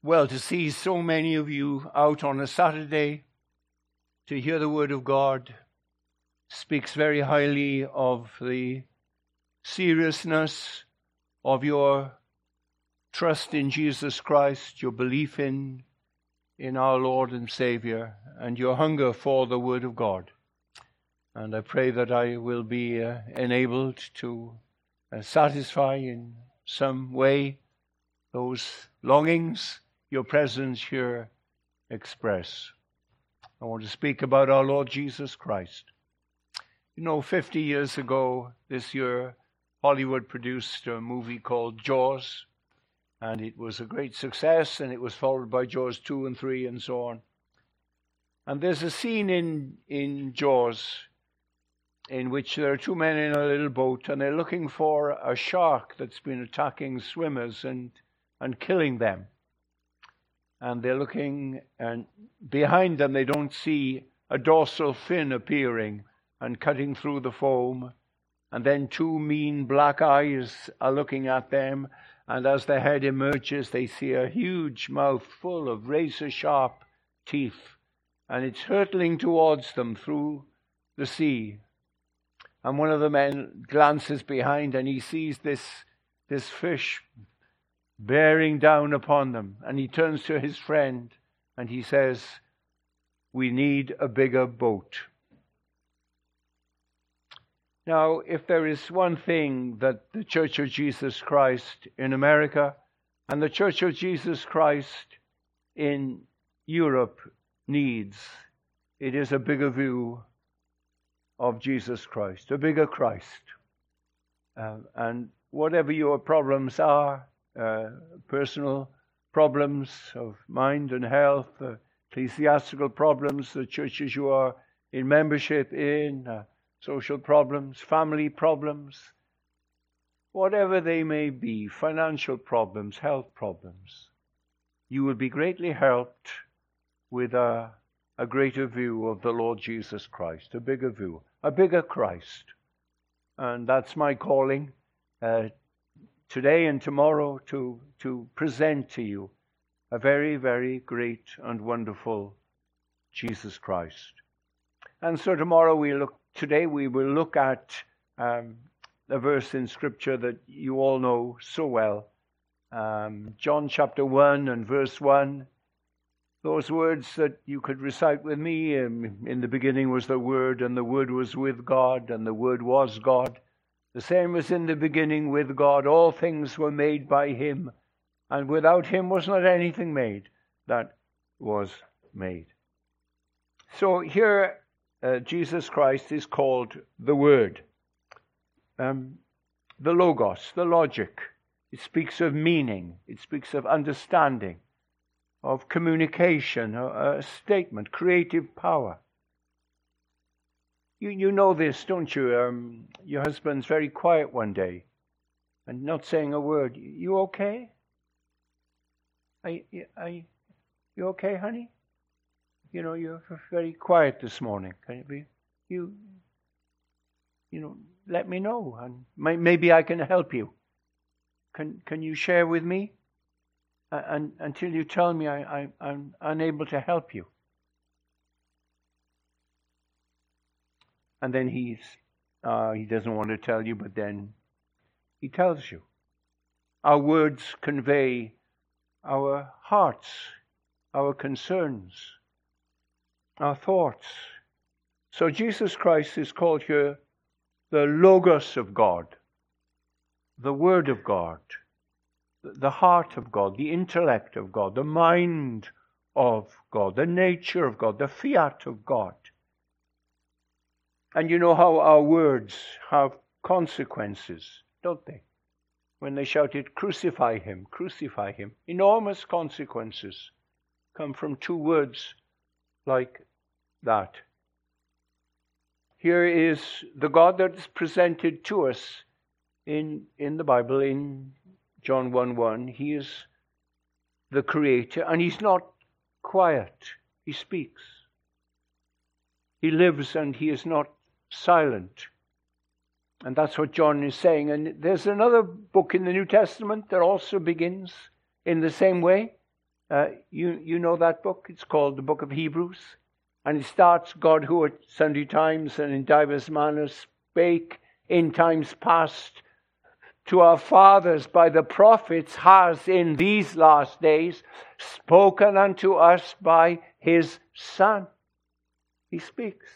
Well, to see so many of you out on a Saturday to hear the Word of God speaks very highly of the seriousness of your trust in Jesus Christ, your belief in our Lord and Savior, and your hunger for the Word of God. And I pray that I will be enabled to satisfy in some way those longings your presence here express. I want to speak about our Lord Jesus Christ. 50 years ago this year, Hollywood produced a movie called Jaws, and it was a great success, and it was followed by Jaws 2 and 3 and so on. And there's a scene in Jaws in which there are two men in a little boat, and they're looking for a shark that's been attacking swimmers and killing them. And they're looking, and behind them they don't see a dorsal fin appearing and cutting through the foam. And then two mean black eyes are looking at them. And as the head emerges, they see a huge mouth full of razor-sharp teeth. And it's hurtling towards them through the sea. And one of the men glances behind and he sees this fish bearing down upon them. And he turns to his friend and he says, "We need a bigger boat." Now, if there is one thing that the Church of Jesus Christ in America and the Church of Jesus Christ in Europe needs, it is a bigger view of Jesus Christ, a bigger Christ. And whatever your problems are, personal problems of mind and health, ecclesiastical problems, the churches you are in membership in, social problems, family problems, whatever they may be, financial problems, health problems, you will be greatly helped with a greater view of the Lord Jesus Christ, a bigger view, a bigger Christ. And that's my calling today and tomorrow to present to you a very, very great and wonderful Jesus Christ. And so today we will look at a verse in Scripture that you all know so well. John chapter 1 and verse 1. Those words that you could recite with me. In the beginning was the Word, and the Word was with God, and the Word was God. The same was in the beginning with God. All things were made by Him, and without Him was not anything made that was made. So here Jesus Christ is called the Word, the Logos, the logic. It speaks of meaning. It speaks of understanding, of communication, a statement, creative power. You know this, don't you? Your husband's very quiet one day and not saying a word. You okay? Are you okay, honey? You're very quiet this morning. Can it be? Let me know, and maybe I can help you. Can you share with me? And until you tell me, I'm unable to help you. And then he doesn't want to tell you, but then he tells you. Our words convey our hearts, our concerns, our thoughts. So Jesus Christ is called here the Logos of God, the Word of God, the heart of God, the intellect of God, the mind of God, the nature of God, the fiat of God. And you know how our words have consequences, don't they? When they shouted, "Crucify him, crucify him," enormous consequences come from two words like that. Here is the God that is presented to us in the Bible, in John 1:1. He is the Creator, and He's not quiet. He speaks. He lives, and He is not silent. And that's what John is saying. And there's another book in the New Testament that also begins in the same way. You know that book? It's called the Book of Hebrews. And it starts, God who at sundry times and in divers manners spake in times past to our fathers by the prophets, has in these last days spoken unto us by his Son. He speaks.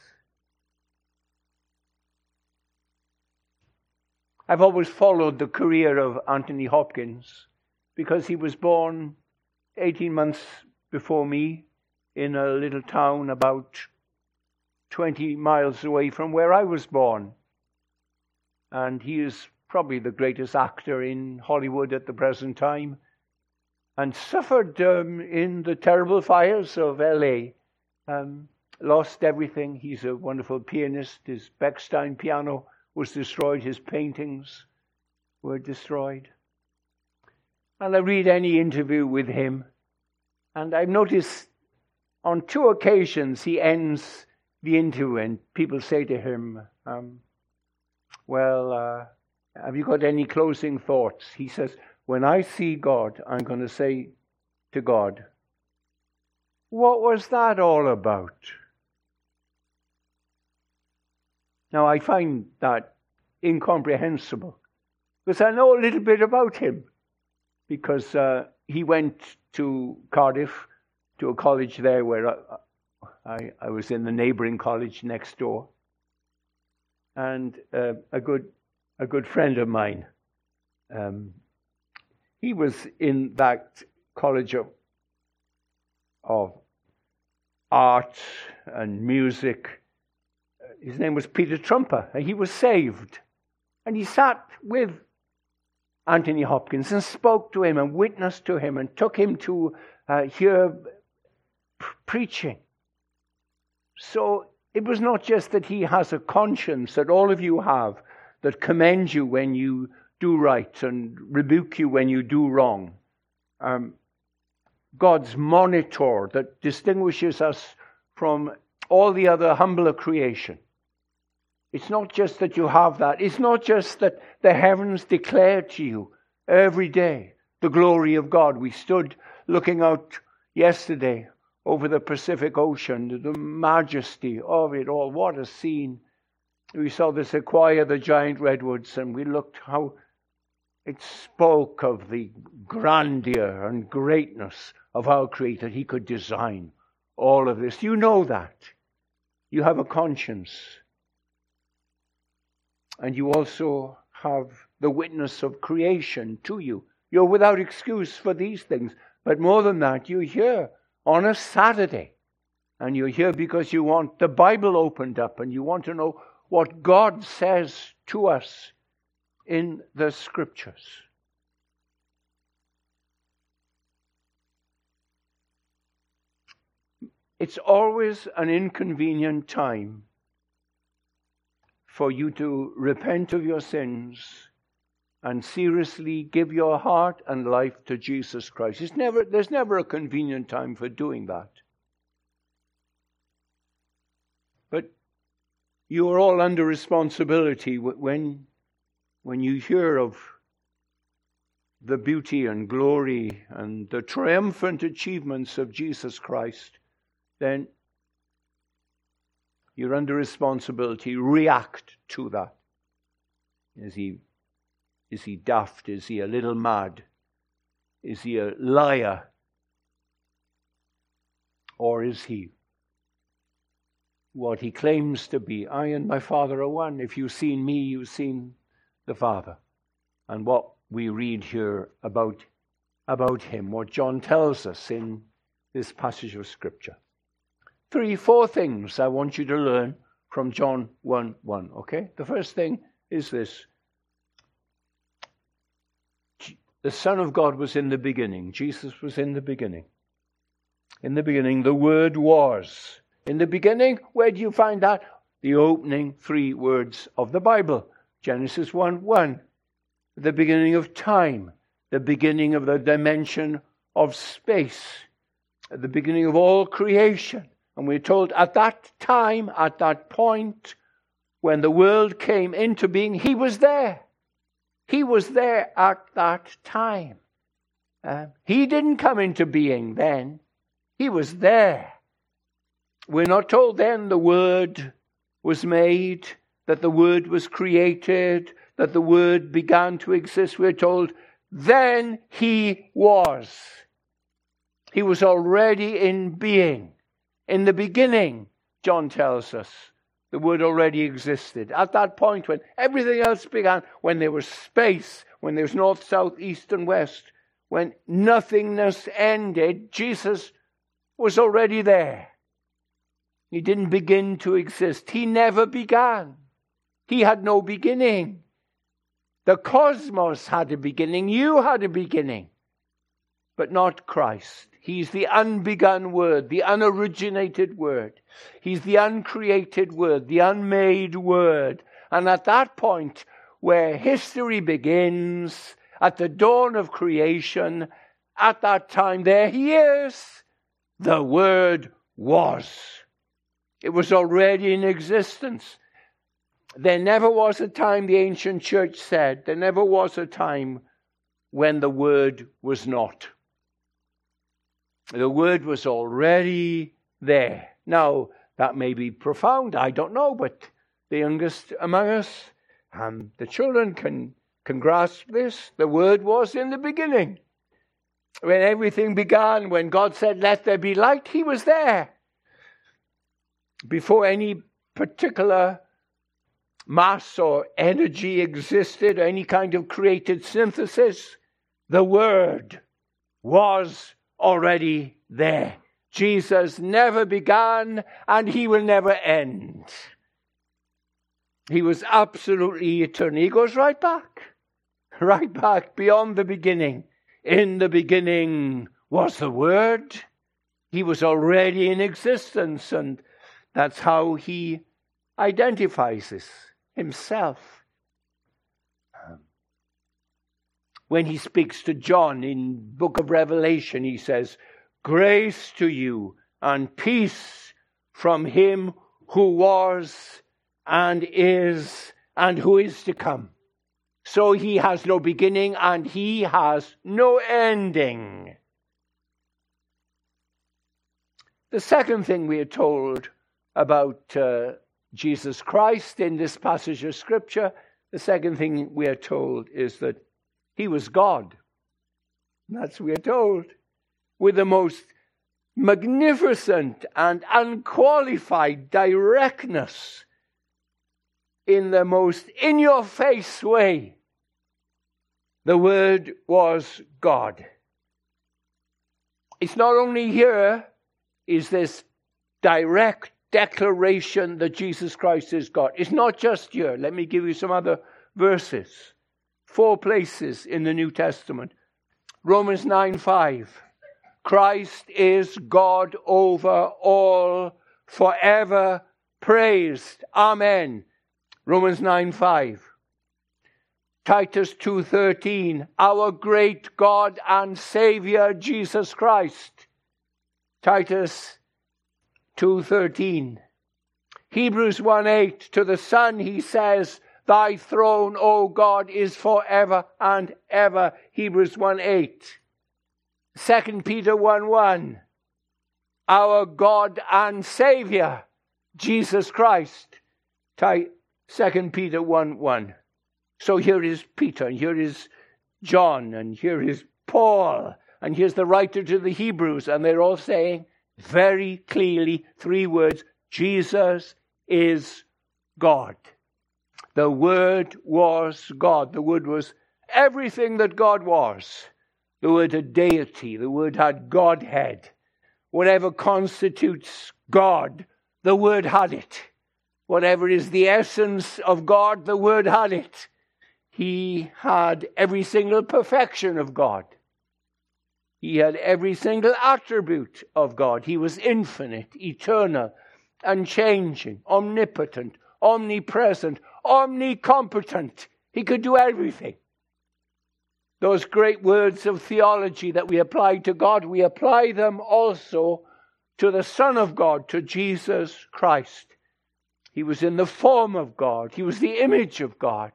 I've always followed the career of Anthony Hopkins because he was born 18 months before me in a little town about 20 miles away from where I was born. And he is probably the greatest actor in Hollywood at the present time, and suffered in the terrible fires of LA. Lost everything. He's a wonderful pianist. His Bechstein piano was destroyed. His paintings were destroyed. And I read any interview with him, and I've noticed on 2 occasions he ends the interview and people say to him, have you got any closing thoughts? He says, when I see God, I'm going to say to God, what was that all about? Now, I find that incomprehensible because I know a little bit about him, because he went to Cardiff, to a college there where I was in the neighboring college next door. And a good friend of mine, he was in that college of art and music. His name was Peter Trumper, and he was saved. And he sat with Anthony Hopkins and spoke to him and witnessed to him and took him to hear preaching. So it was not just that he has a conscience that all of you have, that commends you when you do right and rebuke you when you do wrong. God's monitor that distinguishes us from all the other humbler creation. It's not just that you have that. It's not just that the heavens declare to you every day the glory of God. We stood looking out yesterday over the Pacific Ocean, the majesty of it all. What a scene. We saw the sequoia, the giant redwoods, and we looked how it spoke of the grandeur and greatness of our Creator. He could design all of this. You know that. You have a conscience. And you also have the witness of creation to you. You're without excuse for these things. But more than that, you're here on a Saturday. And you're here because you want the Bible opened up and you want to know what God says to us in the Scriptures. It's always an inconvenient time for you to repent of your sins and seriously give your heart and life to Jesus Christ. There's never a convenient time for doing that. But you are all under responsibility when you hear of the beauty and glory and the triumphant achievements of Jesus Christ, then you're under responsibility. React to that. Is he daft? Is he a little mad? Is he a liar? Or is he what he claims to be? I and my Father are one. If you've seen me, you've seen the Father. And what we read here about him, what John tells us in this passage of Scripture. 4 things I want you to learn from John 1:1, okay? The first thing is this. The Son of God was in the beginning. Jesus was in the beginning. In the beginning, the Word was. In the beginning, where do you find that? The opening 3 words of the Bible. Genesis 1:1. The beginning of time. The beginning of the dimension of space. The beginning of all creation. And we're told at that time, at that point, when the world came into being, he was there. He was there at that time. He didn't come into being then. He was there. We're not told then the Word was made, that the Word was created, that the Word began to exist. We're told then He was. He was already in being. In the beginning, John tells us, the Word already existed. At that point when everything else began, when there was space, when there was north, south, east and west, when nothingness ended, Jesus was already there. He didn't begin to exist. He never began. He had no beginning. The cosmos had a beginning. You had a beginning. But not Christ. He's the unbegun Word, the unoriginated Word. He's the uncreated Word, the unmade Word. And at that point where history begins, at the dawn of creation, at that time, there He is. The Word was. It was already in existence. There never was a time, the ancient church said, there never was a time when the Word was not. The Word was already there. Now, that may be profound, I don't know, but the youngest among us, the children can grasp this. The Word was in the beginning. When everything began, when God said, "Let there be light," He was there. Before any particular mass or energy existed, any kind of created synthesis, the Word was already there. Jesus never began and He will never end. He was absolutely eternal. He goes right back beyond the beginning. In the beginning was the Word. He was already in existence, and that's how He identifies Himself. When He speaks to John in book of Revelation, He says, "Grace to you and peace from Him who was and who is to come." So He has no beginning and He has no ending. The second thing we are told about Jesus Christ in this passage of Scripture, the second thing we are told is that He was God. That's what we are told. With the most magnificent and unqualified directness, in the most in-your-face way, the Word was God. It's not only here is this direct declaration that Jesus Christ is God. It's not just here. Let me give you some other verses. 4 places in the New Testament. Romans 9:5. Christ is God over all, forever praised. Amen. Romans 9:5. Titus 2:13. Our great God and Savior Jesus Christ. Titus 2:13. Hebrews 1:8. To the Son He says, "Thy throne, O God, is forever and ever." Hebrews 1:8. 2 Peter 1:1. Our God and Savior, Jesus Christ. 2 Peter 1:1. So here is Peter, and here is John, and here is Paul, and here's the writer to the Hebrews, and they're all saying very clearly 3 words: Jesus is God. The Word was God. The Word was everything that God was. The Word had deity. The Word had Godhead. Whatever constitutes God, the Word had it. Whatever is the essence of God, the Word had it. He had every single perfection of God. He had every single attribute of God. He was infinite, eternal, unchanging, omnipotent, omnipresent, omnicompetent. He could do everything. Those great words of theology that we apply to God, we apply them also to the Son of God, to Jesus Christ. He was in the form of God. He was the image of God.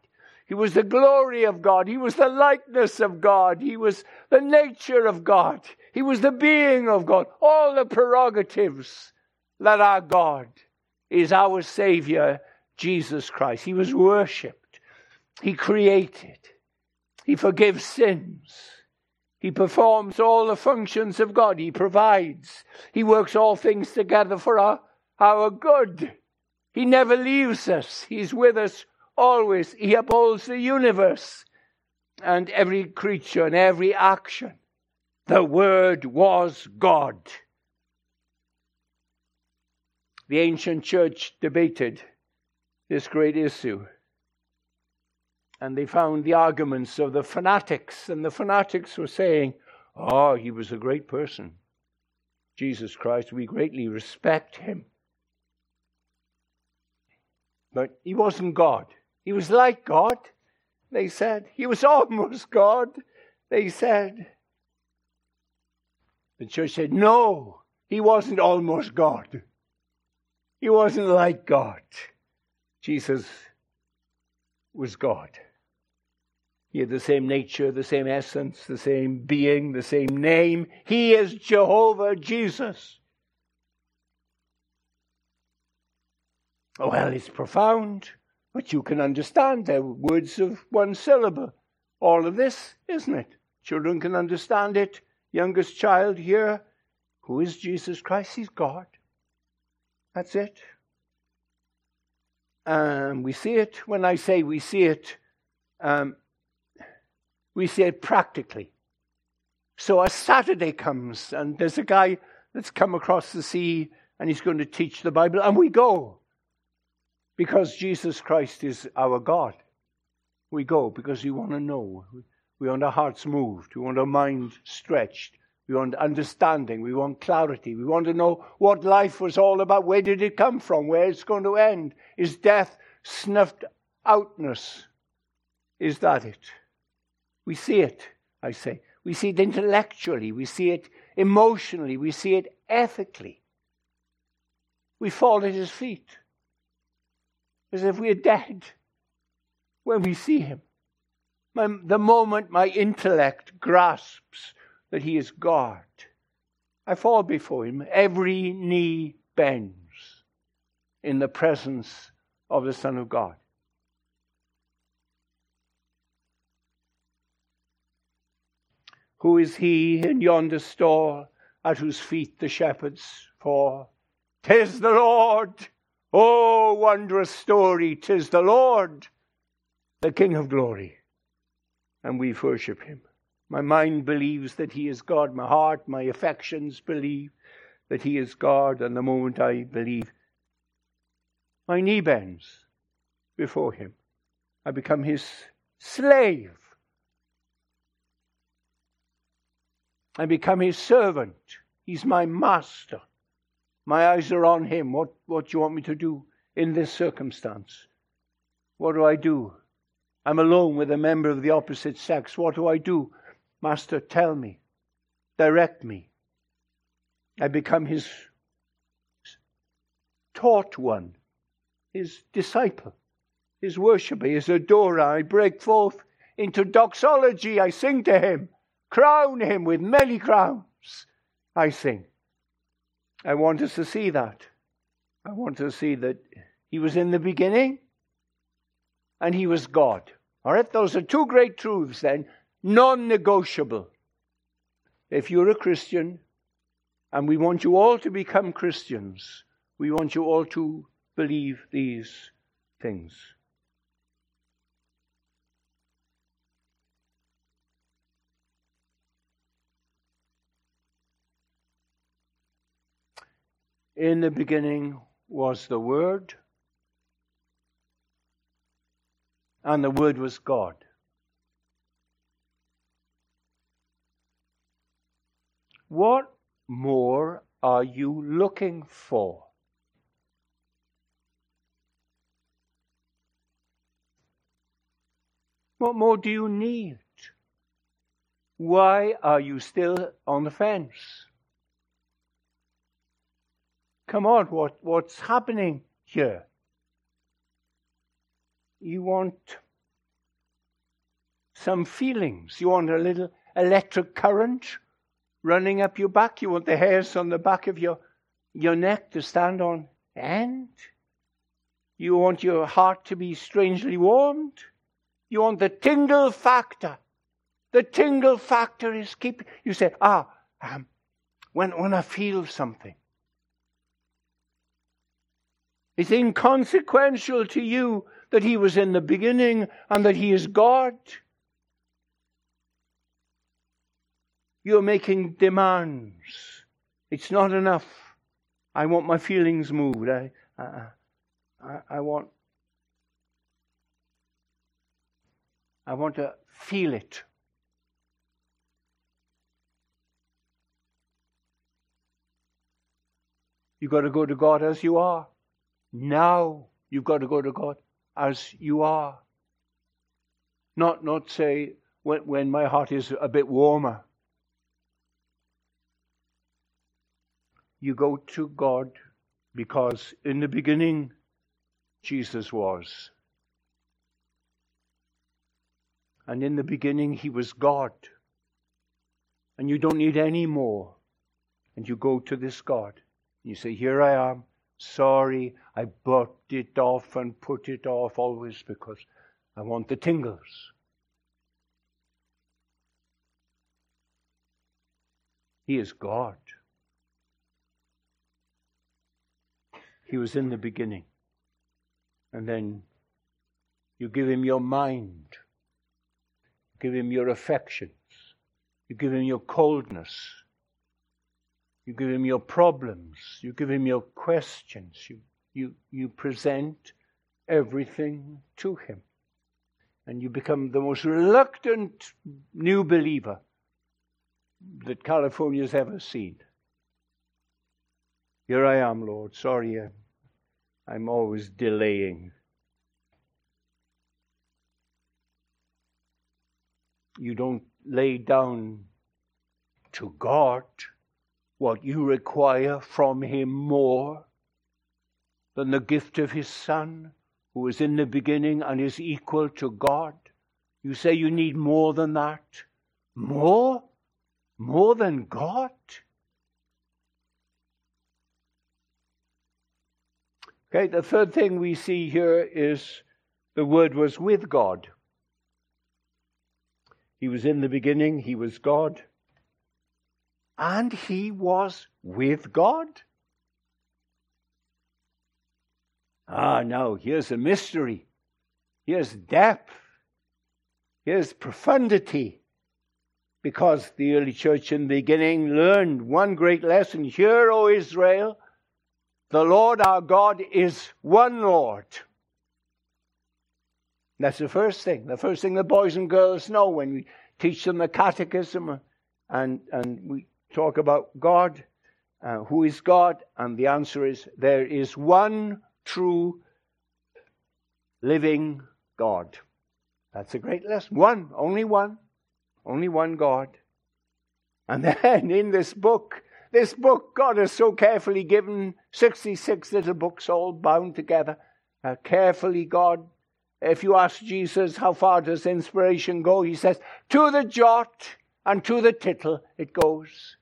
He was the glory of God. He was the likeness of God. He was the nature of God. He was the being of God. All the prerogatives that our God is our Savior, Jesus Christ. He was worshipped. He created. He forgives sins. He performs all the functions of God. He provides. He works all things together for our good. He never leaves us. He's with us always. He upholds the universe and every creature and every action. The Word was God. The ancient church debated this great issue. And they found the arguments of the fanatics. And the fanatics were saying, oh, he was a great person. Jesus Christ, we greatly respect him. But he wasn't God. He was like God, they said. He was almost God, they said. The church said, no, he wasn't almost God. He wasn't like God. Jesus was God. He had the same nature, the same essence, the same being, the same name. He is Jehovah Jesus. Well, it's profound, but you can understand. They're words of one syllable. All of this, isn't it? Children can understand it. Youngest child here, who is Jesus Christ? He's God. That's it. We see it. When I say we see it practically. So a Saturday comes and there's a guy that's come across the sea and he's going to teach the Bible, and we go. Because Jesus Christ is our God. We go because we want to know. We want our hearts moved. We want our mind stretched. We want understanding. We want clarity. We want to know what life was all about. Where did it come from? Where it's going to end? Is death snuffed outness? Is that it? We see it, I say. We see it intellectually. We see it emotionally. We see it ethically. We fall at his feet as if we are dead when we see him. The moment my intellect grasps that he is God, I fall before him. Every knee bends in the presence of the Son of God. Who is he in yonder stall at whose feet the shepherds fall? 'Tis the Lord. Oh, wondrous story. 'Tis the Lord, the King of glory. And we worship him. My mind believes that he is God. My heart, my affections believe that he is God. And the moment I believe, my knee bends before him. I become his slave. I become his servant. He's my master. My eyes are on him. What do you want me to do in this circumstance? What do I do? I'm alone with a member of the opposite sex. What do I do? Master, tell me. Direct me. I become his taught one, his disciple, his worshipper, his adorer. I break forth into doxology. I sing to him. Crown him with many crowns. I sing. I want us to see that. I want to see that he was in the beginning and he was God. All right, those are two great truths then, non-negotiable. If you're a Christian, and we want you all to become Christians, we want you all to believe these things. In the beginning was the Word, and the Word was God. What more are you looking for? What more do you need? Why are you still on the fence? Come on, what's happening here? You want some feelings. You want a little electric current running up your back. You want the hairs on the back of your neck to stand on end. You want your heart to be strangely warmed. You want the tingle factor. The tingle factor is keeping. You say, when I feel something. It's inconsequential to you that he was in the beginning and that he is God. You're making demands. It's not enough. I want my feelings moved. I want to feel it. You've got to go to God as you are. Now you've got to go to God as you are. Not say when my heart is a bit warmer. You go to God because in the beginning Jesus was. And in the beginning he was God. And you don't need any more. And you go to this God. And you say, here I am. Sorry, I butt it off and put it off always because I want the tingles. He is God. He was in the beginning. And then you give him your mind. Give him your affections. You give him your coldness. You give him your problems. You give him your questions. You present everything to him. And you become the most reluctant new believer that California's ever seen. Here I am, Lord. Sorry, I'm always delaying. You don't lay down to God what you require from him more than the gift of his Son, who is in the beginning and is equal to God. You say you need more than that. More? More than God? Okay, the third thing we see here is the Word was with God. He was in the beginning, he was God. And he was with God. Now here's a mystery. Here's depth. Here's profundity. Because the early church in the beginning learned one great lesson. Hear, O Israel, the Lord our God is one Lord. That's the first thing. The first thing the boys and girls know when we teach them the catechism and we talk about God, who is God, and the answer is there is one true living God. That's a great lesson. Only one God. And then in this book God has so carefully given 66 little books all bound together. Carefully God, if you ask Jesus how far does inspiration go, he says, to the jot and to the tittle it goes.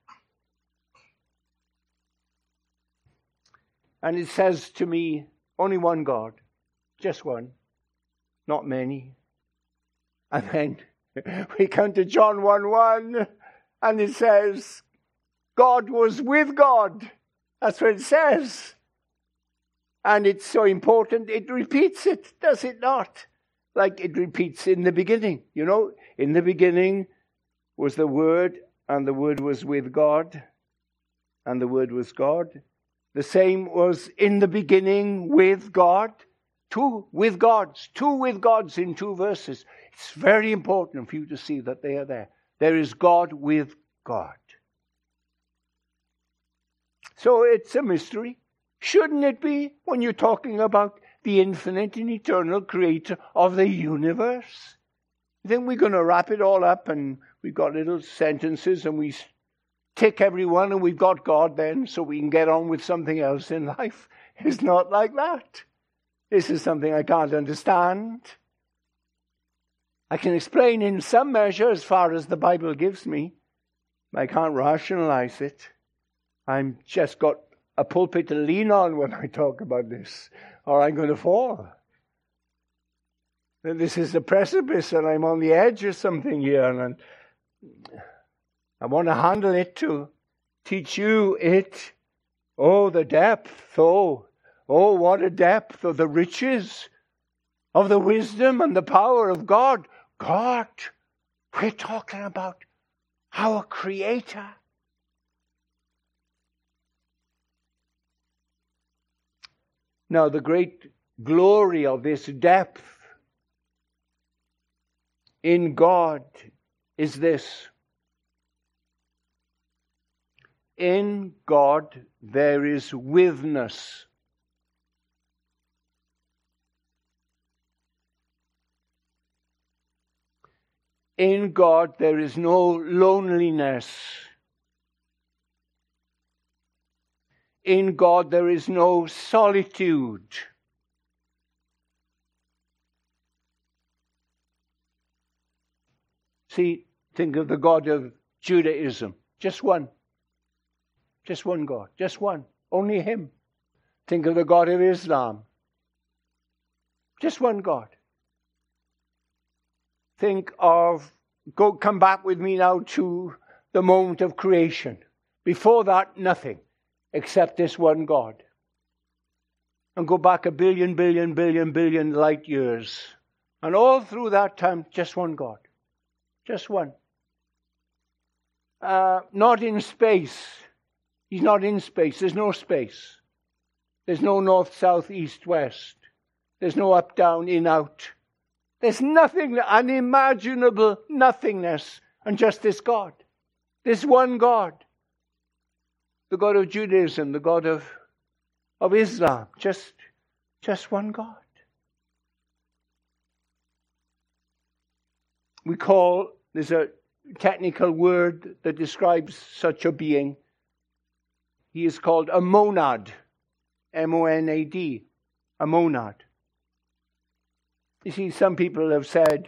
And it says to me, only one God, just one, not many. And then we come to John 1:1, and it says, God was with God. That's what it says. And it's so important, it repeats it, does it not? Like it repeats in the beginning. You know, in the beginning was the Word, and the Word was with God, and the Word was God. The same was in the beginning with God. Two with gods in two verses. It's very important for you to see that they are there. There is God with God. So it's a mystery. Shouldn't it be when you're talking about the infinite and eternal creator of the universe? You think we're going to wrap it all up and we've got little sentences and we tick every one and we've got God then so we can get on with something else in life? It's not like that. This is something I can't understand. I can explain in some measure as far as the Bible gives me. I can't rationalize it. I'm just got a pulpit to lean on when I talk about this, or I'm going to fall. This is the precipice, and I'm on the edge of something here, and I want to handle it to teach you it. Oh, the depth! Oh, what a depth of the riches of the wisdom and the power of God. God, we're talking about our Creator. Now, the great glory of this depth in God is this. In God there is withness. In God there is no loneliness. In God there is no solitude. See, think of the God of Judaism. Just one. Just one God. Just one. Only Him. Think of the God of Islam. Just one God. Come back with me now to the moment of creation. Before that, nothing except this one God. And go back 1 billion light years. And all through that time, just one God. Just one. Not in space. He's not in space. There's no space. There's no north, south, east, west. There's no up, down, in, out. There's nothing, unimaginable nothingness, and just this God. This one God. The God of Judaism, the God of Islam. Just one God. There's a technical word that describes such a being. He is called a monad. M-O-N-A-D. A monad. You see, some people have said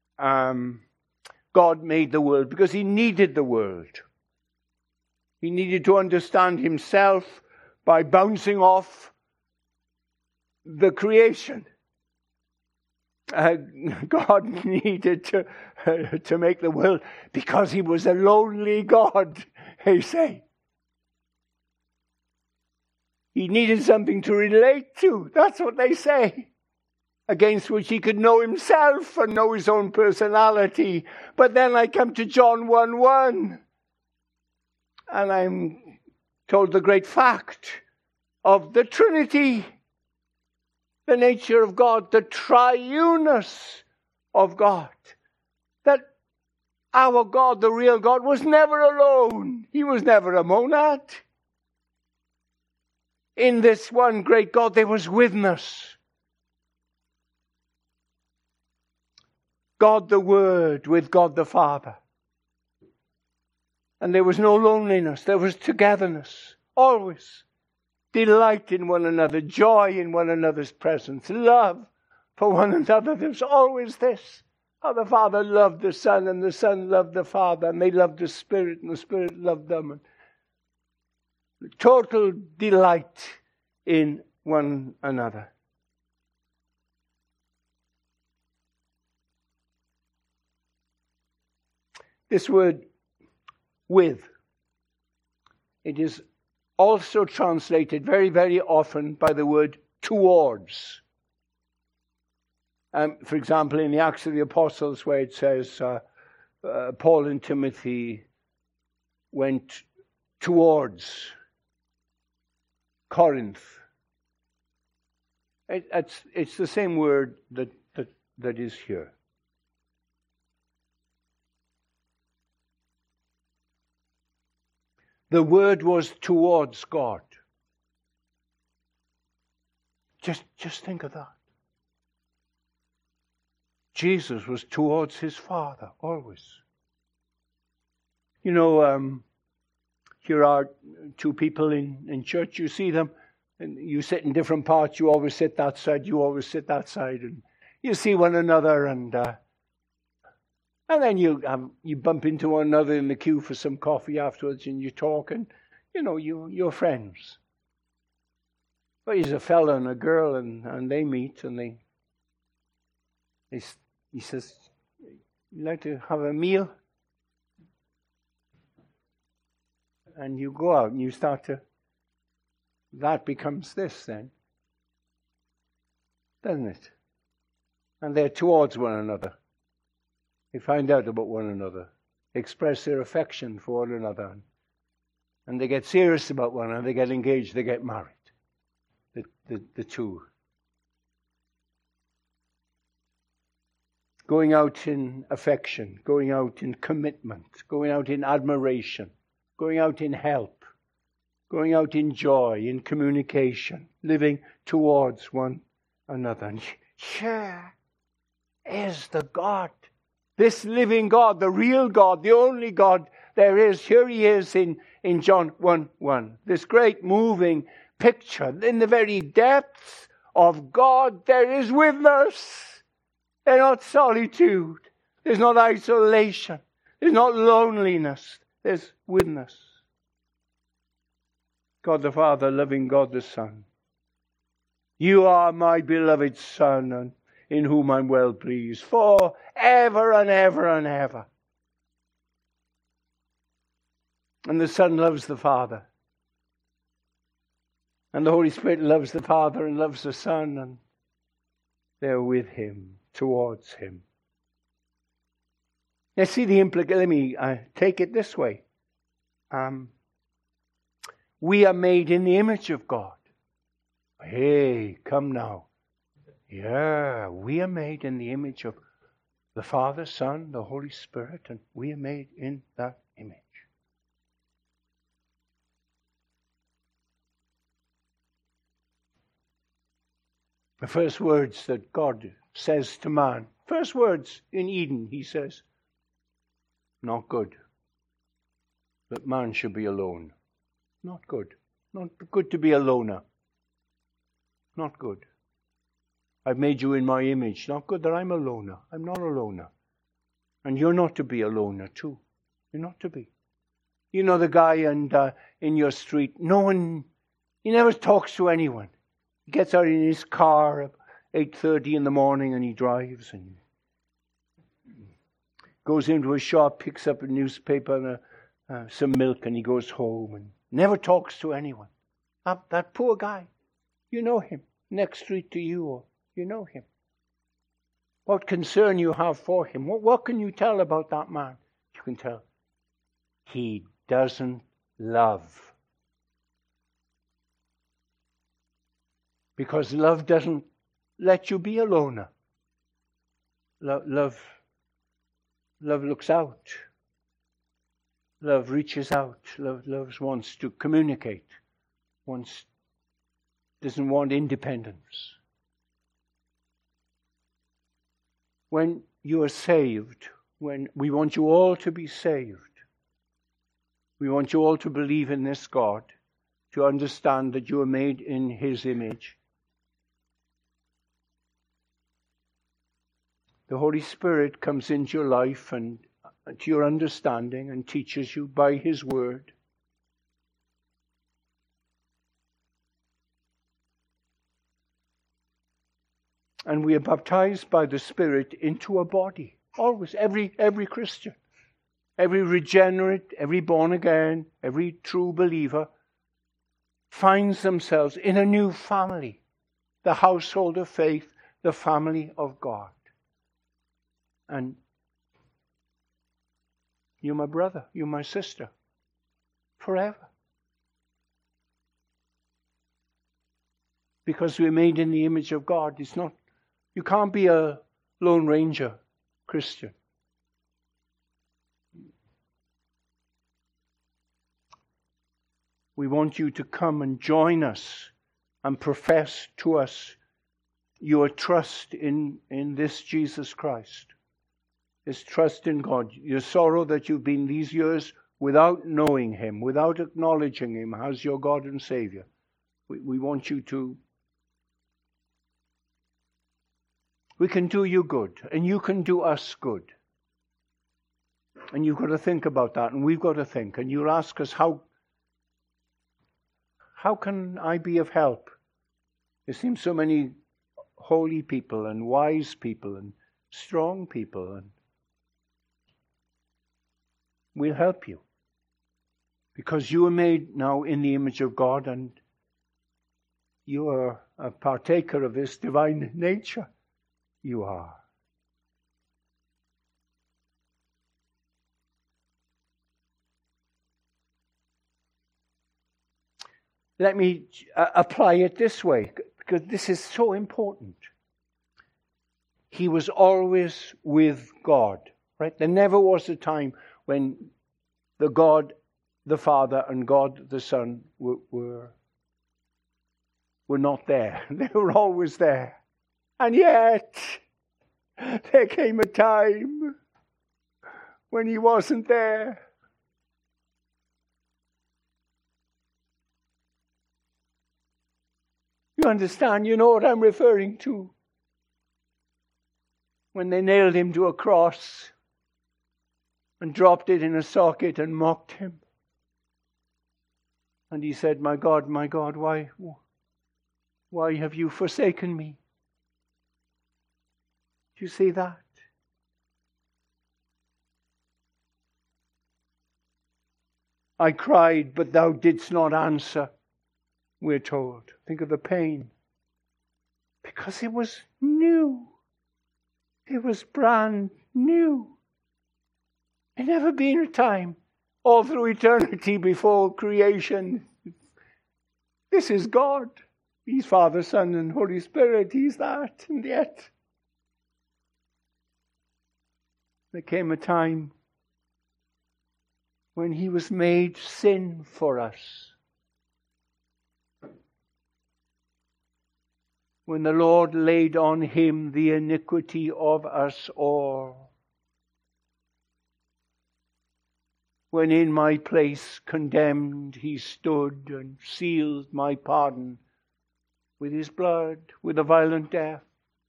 God made the world because He needed the world. He needed to understand Himself by bouncing off the creation. God needed to make the world because He was a lonely God, they say. He needed something to relate to. That's what they say. Against which He could know Himself and know His own personality. But then I come to John 1:1. And I'm told the great fact of the Trinity. The nature of God. The triuneness of God. That our God, the real God, was never alone. He was never a monad. In this one great God, there was withness. God the Word with God the Father. And there was no loneliness. There was togetherness. Always. Delight in one another. Joy in one another's presence. Love for one another. There's always this. How the Father loved the Son and the Son loved the Father. And they loved the Spirit and the Spirit loved them. And total delight in one another. This word, with, it is also translated very, very often by the word towards. For example, in the Acts of the Apostles, where it says Paul and Timothy went towards Corinth. It's the same word that is here. The word was towards God. Just think of that. Jesus was towards His Father, always. You know, here are two people in church, you see them, and you sit in different parts, you always sit that side, you always sit that side, and you see one another, and And then you bump into one another in the queue for some coffee afterwards, and you talk, and you're friends. But he's a fella and a girl, and they meet, and he says, "You like to have a meal?" And you go out and you start to. That becomes this then, doesn't it? And they're towards one another. They find out about one another, express their affection for one another, and they get serious about one another. They get engaged. They get married. The two. Going out in affection, going out in commitment, going out in admiration, going out in help, going out in joy, in communication, living towards one another. And here is the God, this living God, the real God, the only God there is. Here he is in John 1:1. This great moving picture. In the very depths of God, there is witness. There's not solitude. There's not isolation. There's not loneliness. There's witness. God the Father, loving God the Son. You are my beloved Son, and in whom I'm well pleased, for ever and ever and ever. And the Son loves the Father. And the Holy Spirit loves the Father and loves the Son, and they're with him, towards him. Now see the implication. Let me take it this way. We are made in the image of God. Hey, come now. Yeah, we are made in the image of the Father, Son, the Holy Spirit, and we are made in that image. The first words that God says to man, first words in Eden, he says, not good that man should be alone. Not good. Not good to be a loner. Not good. I've made you in my image. Not good that I'm a loner. I'm not a loner. And you're not to be a loner too. You're not to be. You know the guy in your street, he never talks to anyone. He gets out in his car at 8:30 in the morning and he drives and goes into a shop, picks up a newspaper and some milk, and he goes home and never talks to anyone. That poor guy, you know him, next street to you, or you know him. What concern you have for him? What can you tell about that man? You can tell he doesn't love. Because love doesn't let you be a loner. Love looks out. Love reaches out. Love wants to communicate. Doesn't want independence. When you are saved, when we want you all to be saved, we want you all to believe in this God, to understand that you are made in his image. The Holy Spirit comes into your life and to your understanding and teaches you by his word. And we are baptized by the Spirit into a body. Always, every Christian, every regenerate, every born again, every true believer finds themselves in a new family. The household of faith, the family of God. And you're my brother, you're my sister, forever. Because we're made in the image of God. You can't be a Lone Ranger Christian. We want you to come and join us and profess to us your trust in this Jesus Christ. This trust in God. Your sorrow that you've been these years without knowing him, without acknowledging him as your God and Savior. We want you to. We can do you good, and you can do us good. And you've got to think about that, and we've got to think. And you'll ask us, how can I be of help? There seems so many holy people and wise people and strong people, and we'll help you. Because you are made now in the image of God, and you are a partaker of this divine nature. You are. Let me apply it this way, because this is so important. He was always with God, right? There never was a time when the God the Father and God the Son were not there. They were always there. And yet, there came a time when he wasn't there. You understand? You know what I'm referring to. When they nailed him to a cross and dropped it in a socket and mocked him. And he said, my God, why have you forsaken me? Do you see that? I cried, but thou didst not answer, we're told. Think of the pain. Because it was new. It was brand new. There never been a time, all through eternity before creation. This is God. He's Father, Son, and Holy Spirit. He's that. And yet, there came a time when he was made sin for us. When the Lord laid on him the iniquity of us all. When in my place condemned he stood and sealed my pardon with his blood, with a violent death.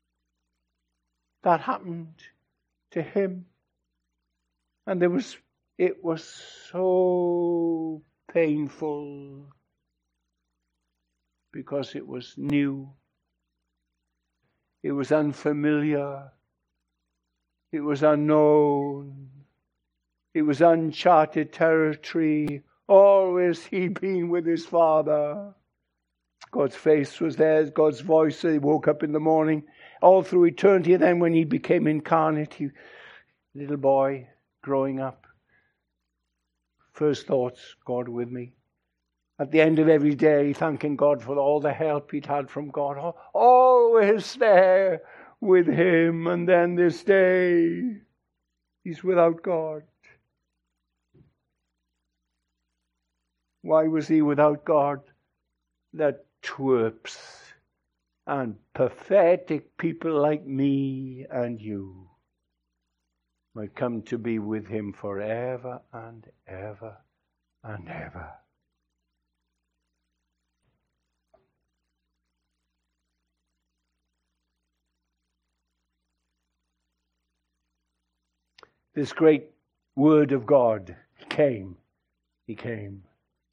That happened to him. And it was so painful because it was new. It was unfamiliar. It was unknown. It was uncharted territory. Always he'd been with his Father. God's face was there. God's voice. He woke up in the morning. All through eternity. And then when he became incarnate, little boy growing up. First thoughts, God with me. At the end of every day, thanking God for all the help he'd had from God. Always there with him. And then this day, he's without God. Why was he without God? That twerps and pathetic people like me and you might come to be with him forever and ever and ever. This great word of God came. He came.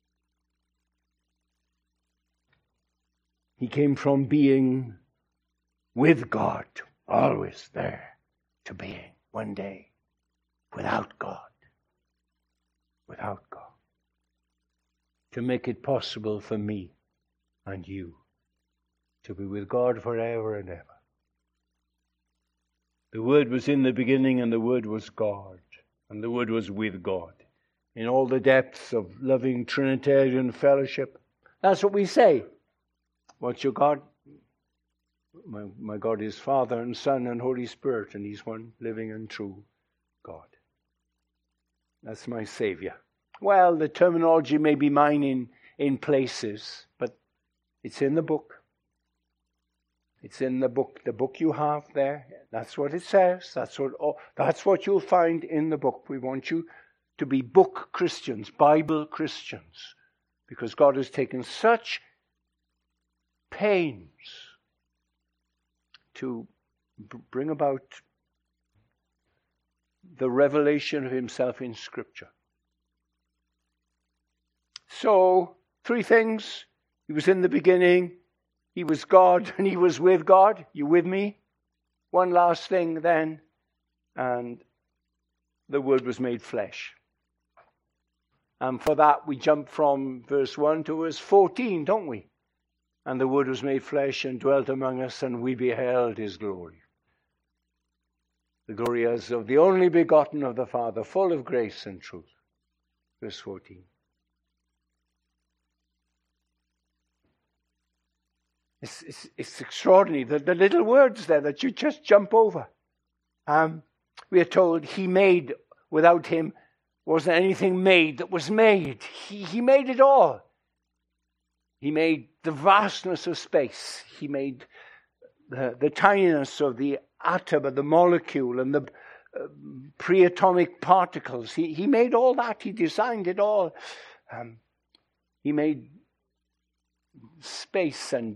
He came from being with God, always there, to being one day without God. Without God. To make it possible for me and you to be with God forever and ever. The Word was in the beginning, and the Word was God, and the Word was with God. In all the depths of loving Trinitarian fellowship. That's what we say. What's your God? My God is Father and Son and Holy Spirit, and he's one living and true God. That's my Savior. Well, the terminology may be mine in places, but it's in the book. It's in the book you have there. That's what it says. That's what you'll find in the book. We want you to be book Christians, Bible Christians, because God has taken such pains to bring about the revelation of himself in Scripture. So, three things. He was in the beginning, he was God, and he was with God. You with me? One last thing then, and the Word was made flesh. And for that we jump from verse 1 to verse 14, don't we? And the Word was made flesh and dwelt among us, and we beheld his glory. The glory as of the only begotten of the Father, full of grace and truth. Verse 14. It's extraordinary, the little words there that you just jump over. We are told he made, without him wasn't anything made that was made. He made it all. He made the vastness of space. He made the tininess of the atom and the molecule and the pre-atomic particles. He made all that. He designed it all. He made space and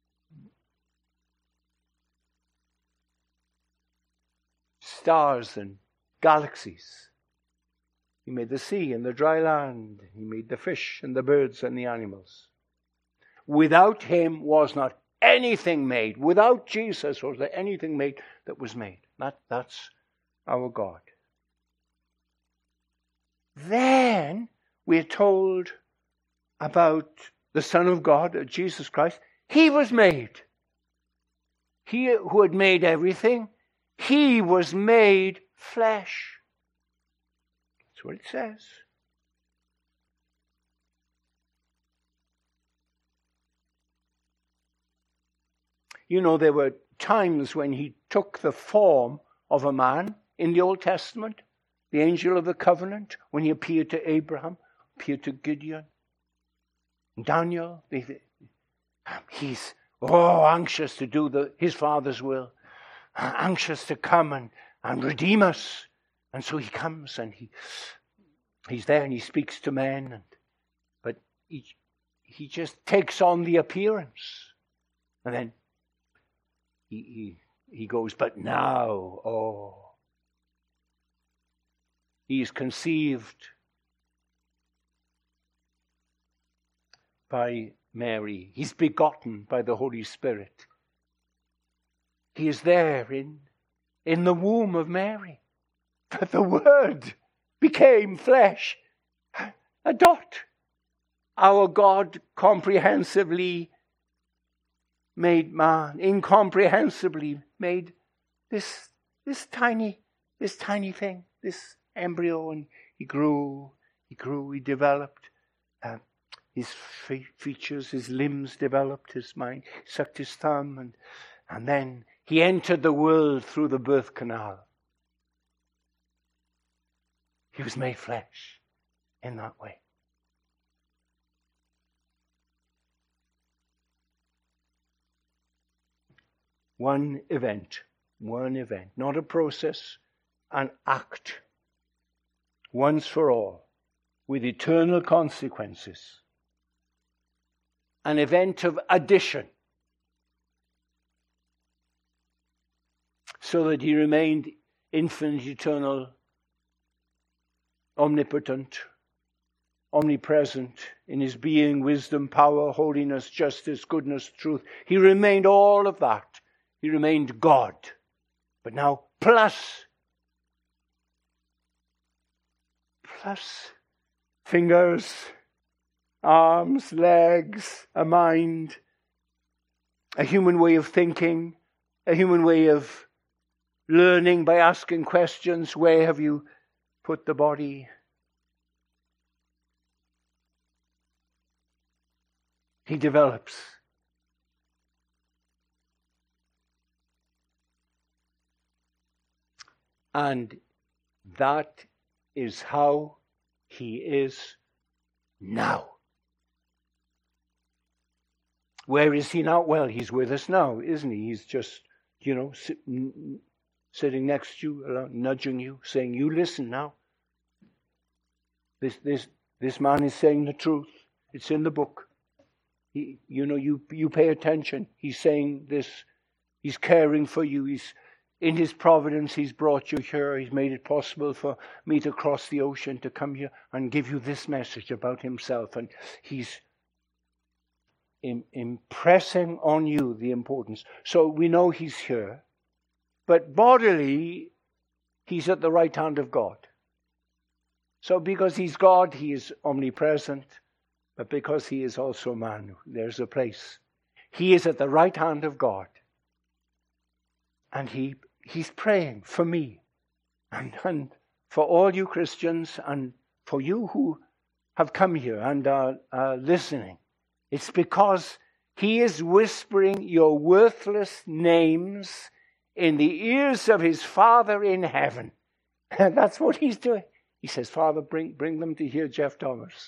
stars and galaxies. He made the sea and the dry land. He made the fish and the birds and the animals. Without him was not anything made. Without Jesus was there anything made that was made. That's our God. Then we're told about the Son of God, Jesus Christ. He was made. He who had made everything, he was made flesh. That's what it says. You know, there were times when he took the form of a man in the Old Testament, the angel of the covenant, when he appeared to Abraham, appeared to Gideon, Daniel. He's anxious to do his Father's will, anxious to come and redeem us. And so he comes and he's there and he speaks to men, but he just takes on the appearance. And then he goes, but now, he is conceived by Mary. He's begotten by the Holy Spirit. He is there in the womb of Mary. But the Word became flesh. A dot. Our God comprehensively made man, incomprehensibly made this tiny thing, this embryo, and he grew, he developed. His features, his limbs developed, his mind, he sucked his thumb, and then he entered the world through the birth canal. He was made flesh in that way. One event, not a process, an act, once for all, with eternal consequences. An event of addition, so that he remained infinite, eternal, omnipotent, omnipresent in his being, wisdom, power, holiness, justice, goodness, truth. He remained all of that. He remained God. But now plus fingers, arms, legs, a mind, a human way of thinking, a human way of learning by asking questions. Where have you put the body? He develops. And that is how he is now. Where is he now? Well, he's with us now, isn't he? He's just, sitting next to you, nudging you, saying, you listen now. This man is saying the truth. It's in the book. You pay attention. He's saying this. He's caring for you. In his providence, he's brought you here. He's made it possible for me to cross the ocean to come here and give you this message about himself. And he's impressing on you the importance. So we know he's here. But bodily, he's at the right hand of God. So because he's God, he is omnipresent. But because he is also man, there's a place. He is at the right hand of God. And he's praying for me and for all you Christians and for you who have come here and are listening. It's because he is whispering your worthless names in the ears of his Father in heaven. And that's what he's doing. He says, Father, bring them to hear Jeff Thomas.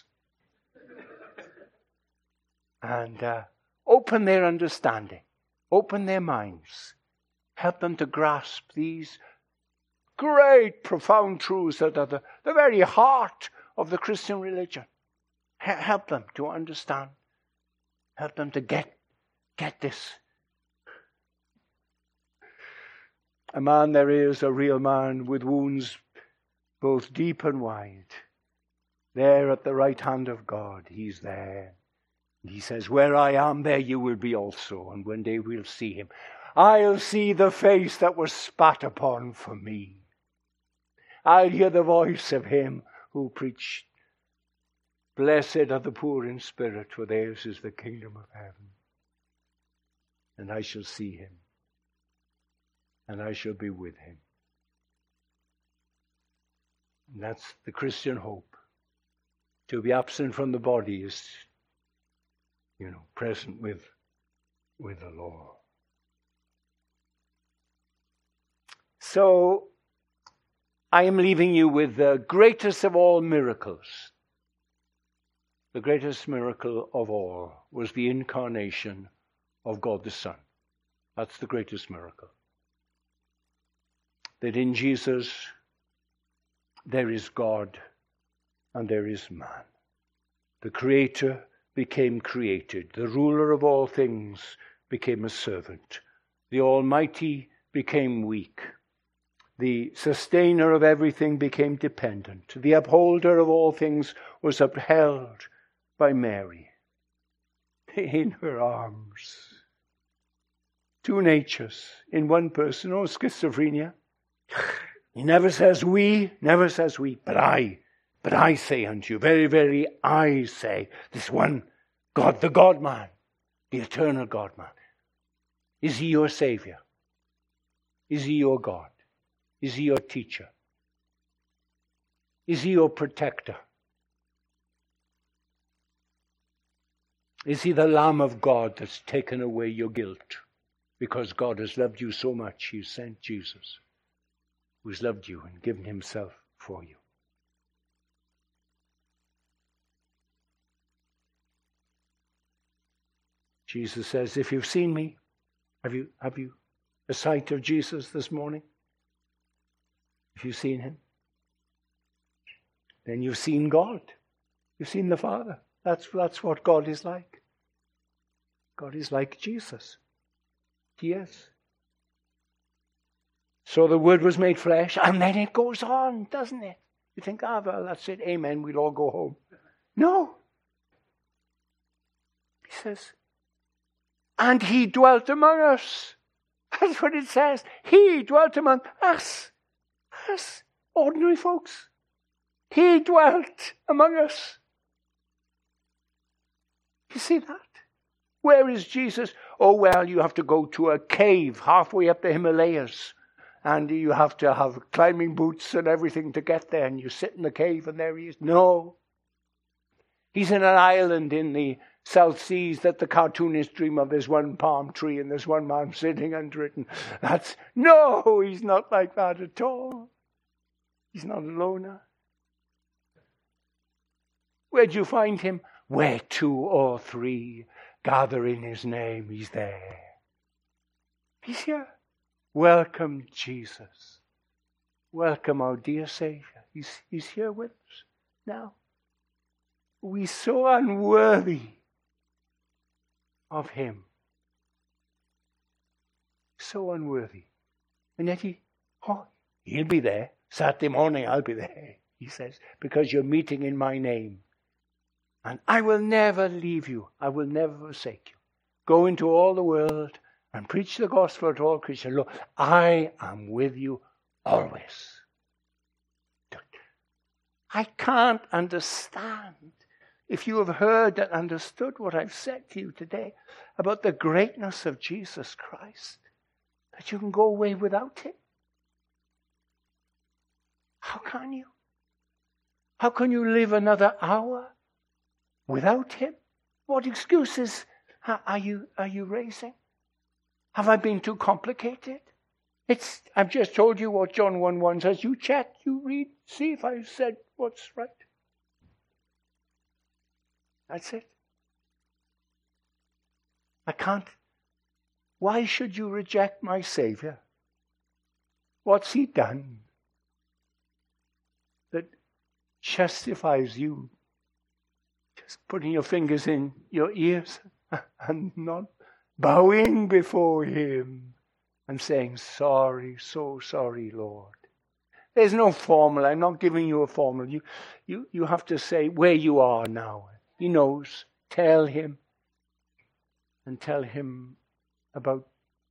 And open their understanding. Open their minds. Help them to grasp these great, profound truths that are the very heart of the Christian religion. Help them to understand. Help them to get this. A man there is, a real man with wounds both deep and wide. There at the right hand of God, he's there. He says, where I am, there you will be also. And one day we'll see him. I'll see the face that was spat upon for me. I'll hear the voice of him who preached, blessed are the poor in spirit, for theirs is the kingdom of heaven. And I shall see him. And I shall be with him. And that's the Christian hope. To be absent from the body is, present with the Lord. So, I am leaving you with the greatest of all miracles. The greatest miracle of all was the incarnation of God the Son. That's the greatest miracle. That in Jesus there is God and there is man. The Creator became created. The ruler of all things became a servant. The Almighty became weak. The sustainer of everything became dependent. The upholder of all things was upheld by Mary in her arms. Two natures in one person. Oh, schizophrenia. He never says we, but I say unto you, very, very I say, this one God, the God-man, the eternal God-man. Is he your Savior? Is he your God? Is he your teacher? Is he your protector? Is he the Lamb of God that's taken away your guilt? Because God has loved you so much, he sent Jesus, who's loved you and given himself for you. Jesus says, if you've seen me, have you a sight of Jesus this morning? If you've seen him, then you've seen God. You've seen the Father. That's what God is like. God is like Jesus. He is. So the Word was made flesh, and then it goes on, doesn't it? You think, well, that's it, amen, we'll all go home. No. He says, and he dwelt among us. That's what it says. He dwelt among us. Us, ordinary folks. He dwelt among us. You see that? Where is Jesus? Oh, well, you have to go to a cave halfway up the Himalayas. And you have to have climbing boots and everything to get there. And you sit in the cave and there he is. No. He's in an island in the South Seas that the cartoonists dream of. There's one palm tree and there's one man sitting under it. And no, he's not like that at all. He's not a loner. Where'd you find him? Where 2 or 3 gather in his name, he's there. He's here. Welcome, Jesus. Welcome, our dear Savior. He's here with us now. We're so unworthy of him. So unworthy. And yet he'll be there. Saturday morning I'll be there, he says, because you're meeting in my name. And I will never leave you. I will never forsake you. Go into all the world and preach the gospel to all creatures. Look, I am with you always. I can't understand, if you have heard and understood what I've said to you today about the greatness of Jesus Christ, that you can go away without him. How can you? How can you live another hour without him? What excuses are you raising? Have I been too complicated? I've just told you what John 1:1 says. You check, you read, see if I've said what's right. That's it. I can't. Why should you reject my Savior? What's he done that justifies you just putting your fingers in your ears and not bowing before him and saying, sorry, so sorry, Lord? There's no formula. I'm not giving you a formula. You have to say where you are now. He knows. Tell him. And tell him about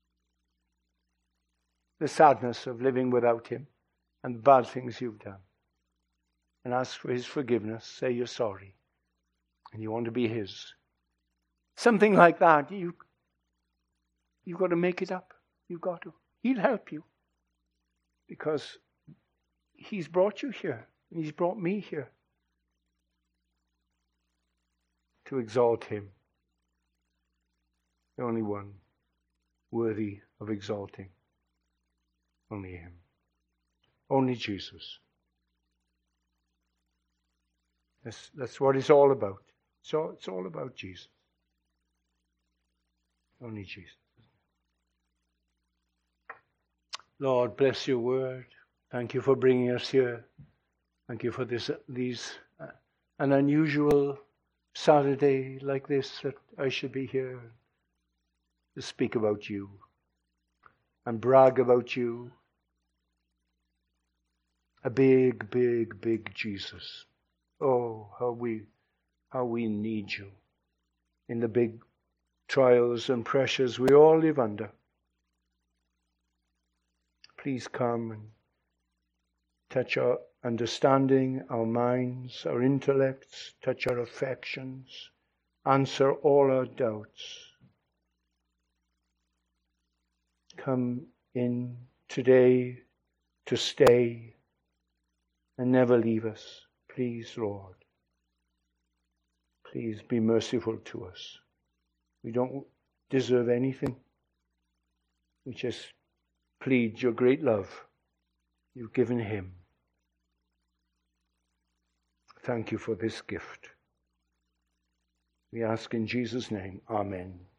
the sadness of living without him and the bad things you've done. And ask for his forgiveness. Say you're sorry. And you want to be his. Something like that. You've got to make it up. You've got to. He'll help you. Because he's brought you here. And he's brought me here. To exalt him. The only one worthy of exalting. Only him. Only Jesus. That's what it's all about. So it's all about Jesus. Only Jesus. Lord, bless your word. Thank you for bringing us here. Thank you for an unusual Saturday like this, that I should be here to speak about you and brag about you. A big, big, big Jesus. Oh, how we need you in the big trials and pressures we all live under. Please come and touch our understanding, our minds, our intellects, touch our affections, answer all our doubts. Come in today to stay and never leave us. Please, Lord. Please be merciful to us. We don't deserve anything. We just plead your great love you've given him. Thank you for this gift. We ask in Jesus' name. Amen.